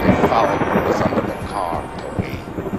foul was under the car, Tony.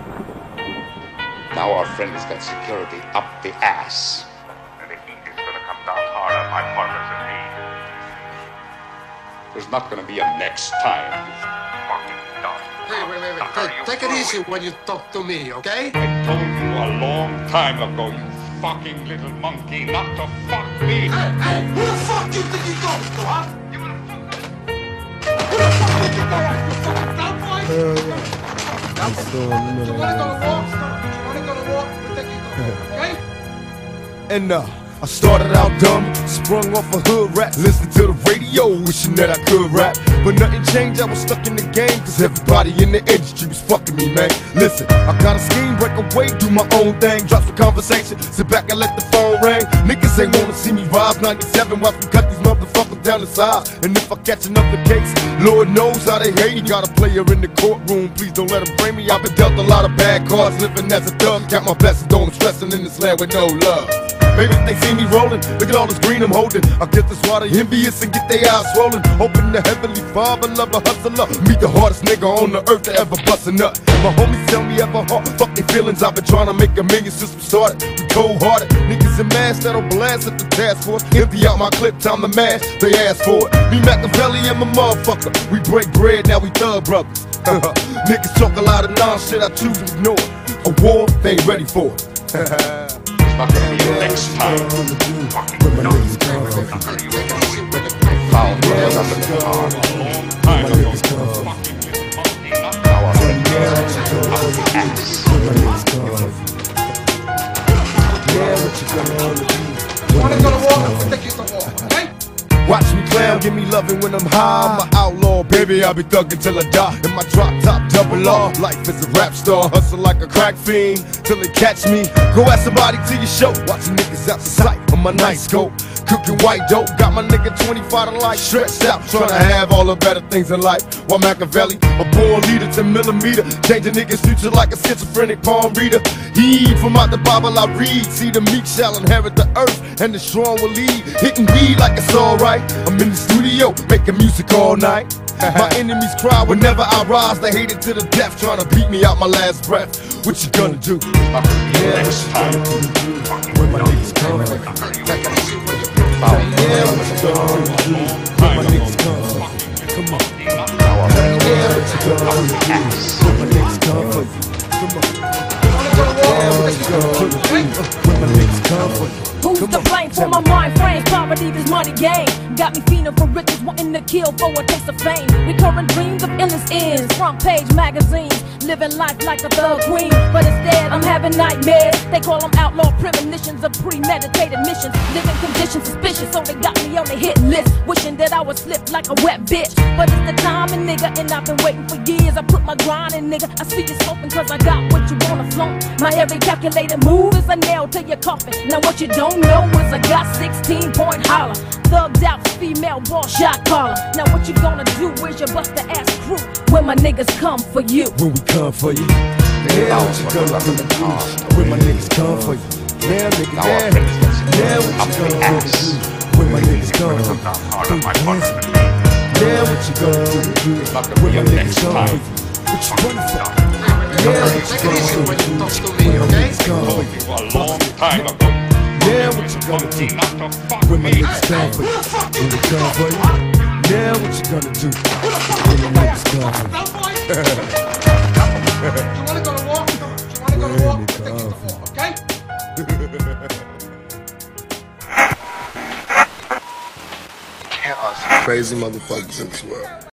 Now our friend's got security up the ass. And the heat is gonna come down hard on my partners and me. There's not gonna be a next time. Fucking dumb. Hey, take it easy when you talk to me, okay? I told you a long time ago, you fucking little monkey, not to fuck me. Hey, who the fuck you think you talking to, huh? You wanna fuck Who the fuck you think you fucking cowboy? I'm still in the You middle wanna go of to war? You wanna go to war? We'll take you to war, okay? And I started out dumb, sprung off a hood rat, listening to the radio, wishing that I could rap. But nothing changed, I was stuck in the game, cause everybody in the industry was fucking me, man. Listen, I got a scheme, break away, do my own thing, drop some conversation, sit back and let the phone ring. Niggas ain't wanna see me rise, 97, watch me cut these motherfuckers down the side. And if I catch another case, Lord knows how they hate. Got a player in the courtroom, please don't let him bring me. I've been dealt a lot of bad cards, living as a thug, count my blessings, don't stressing in this land with no love. Maybe they see me rolling, look at all this green I'm holding. I get this water envious and get their eyes swollen. Hoping the heavenly father, love a hustler. Meet the hardest nigga on the earth to ever bust a nut. My homies tell me ever hard, fuck their feelings. I've been trying to make a million since we started. We cold hearted, niggas in masks that'll blast at the task force. Empty out my clip, time to mash, they ask for it. Me Machiavelli and my motherfucker, we break bread, now we thug brothers. Niggas talk a lot of non-shit, I choose to ignore. A war, they ain't ready for it. Not gonna be a next time. fucking dumb. Take it easy when you Foul was under the car a long time ago. Fucking little monkey, not now our friend's up the ass. wanna go to war? We'll take you to war, okay? Watch me clown, give me loving when I'm high. I'm an outlaw, baby, I'll be thuggin' till I die. In my drop top, double R. Life is a rap star, hustle like a crack fiend till they catch me. Go ask somebody to your show. Watching niggas out the sight on my night scope. Cooking white dope, got my nigga 25 to life stretched out, trying to have all the better things in life. While Machiavelli, a born leader, 10 millimeter, changing niggas' future like a schizophrenic palm reader. He from out the Bible I read, see the meek shall inherit the earth, and the strong will lead. Hitting weed like it's alright. I'm in the studio, making music all night. My enemies cry whenever I rise, they hate it to the death, trying to beat me out my last breath. What you gonna do? Not gonna be a next time. When my niggas come for you. Take it easy when you Foul Yeah, was what under you the car gonna do? a long When time my ago. niggas come for you. Come on. Now our friend's Yeah, what you gonna do? When my niggas come for you. Come on. wanna go to war? Yeah, We'll what take you you to war, gonna do? okay? When my niggas come for you. Who's to blame for my mind frame? Poverty, this money game got me feeling for riches, wanting to kill for a taste of fame. Recurring dreams of endless ends, front page magazines, living life like a thug queen. But instead, I'm having nightmares. They call them outlaw premonitions of premeditated missions. Living conditions suspicious, so they got me on the hit list. Wishing that I would slip like a wet bitch. But it's the timing, nigga, and I've been waiting for years. I put my grind in, nigga. I see you smoking cause I got what you wanna flaunt. My every calculated move is a nail to your coffin. Now what you don't know is I got 16-point holler. Thugged out female ball shot caller. Now what you gonna do? Where's your buster ass crew when my niggas come for you? When we come for you. Yeah, what you gonna do? When my niggas come for you. Yeah, nigga, Now our yeah. friend's got Yeah, security what up you the gonna ass. do? When my niggas come for Come down you. hard on my partners and me. Yeah, what you gonna do? Not gonna When be my a niggas next come time. for you. What you running for? Yeah, what Take you it easy gonna when you do? talk to me, When my okay? niggas come for Told you. you a long time ago. Yeah, what you gonna do? Monkey, not to fuck When my me. niggas come for Who you. the fuck you When we think you come for talking to, you. huh? Yeah, what you gonna do? Who the fuck When you my niggas come for you. cowboy? You wanna go to war? You wanna go to war? We'll take you to war, okay? Crazy motherfuckers in this world.